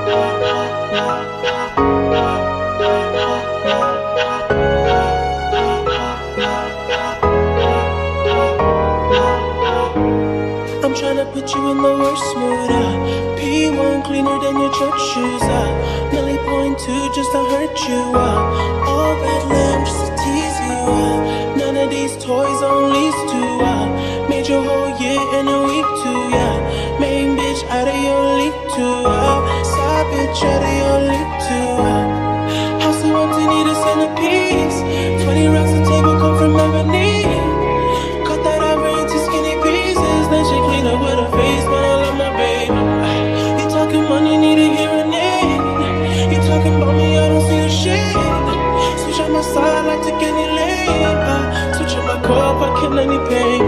I'm tryna put you in the worst mood. P1 cleaner than your church shoes. Nelly point two just to hurt you. All red lamb just to tease you. None of these toys on lease to. Made your whole year in a week too. Main bitch out of your league too. Side bitch out of your league too. House so empty, need a centerpiece. 20 racks a table come from ebony. Cut that over into skinny pieces. Then she clean up with her face, but I love my baby. You talking money, need a hearing aid. You talking about me, I don't see the shit. Switch on my side, like take any lane. Switch on my core, I kill any pain.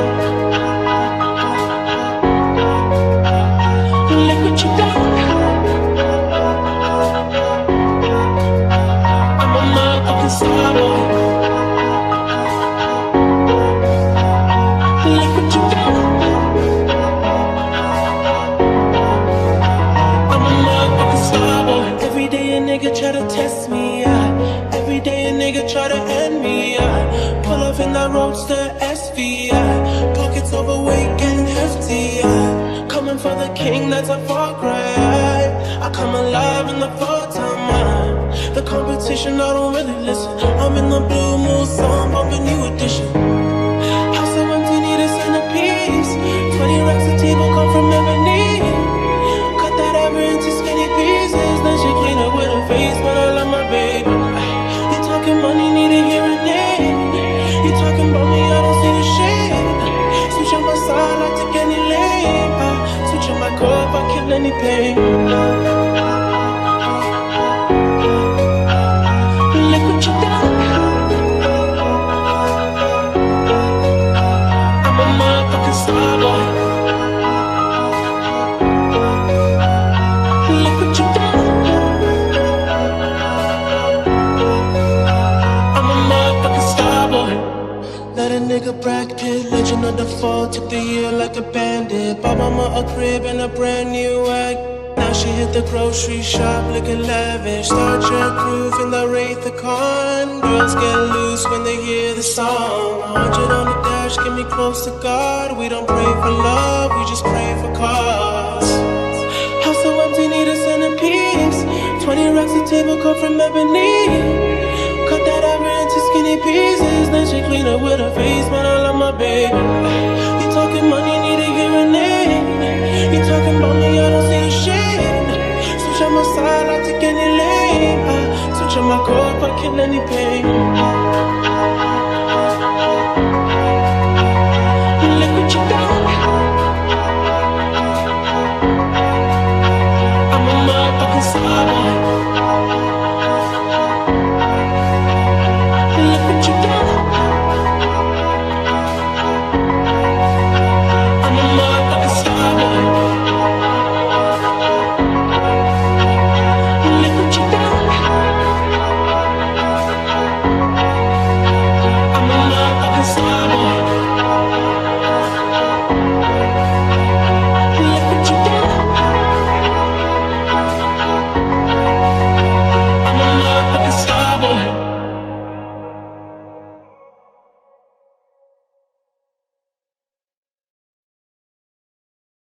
Look what you done. I'm a motherfucking star boy. Look what you done. I'm a motherfucking star boy. Every day a nigga try to test me, every day a nigga try to end me, pull off in that roadster SV, pockets overweight getting hefty, coming for the king, that's a far cry. I come alive in the full time. The competition, I don't really listen. I'm in the blue mood song, bumping new edition. House so empty, need a centerpiece. 20 racks a table come from ebony. Cut that ever into skinny pieces. Then she clean up with her face, but I love my baby. You talking money, need a hearing aid. You talking about me, I don't see the shit. Switch on my side, I take any lane. Switch on my core, I kill any pain. Look what you done. I'm a motherfucking star boy. Look what you done. I'm a motherfucking star boy. Let a nigga Brad Pitt, legend of the fall, took the year like a bandit. Bought mama a crib and a brand new wagon. Now she hit the grocery shop looking lavish. Star Trek roof in the Wraith the Con. Girls get loose when they hear the song. 100 on the dash, get me close to God. We don't pray for love, we just pray for cause. House so empty, need a centerpiece. 20 racks a table come from ebony. Cut that ever into skinny pieces. Then she clean up with her face, but I love my baby. You talking money, need a hearing aid. You talking about me, I don't see the shit. Switch on my side, I take any lane. Switch on my core, I kill any pain.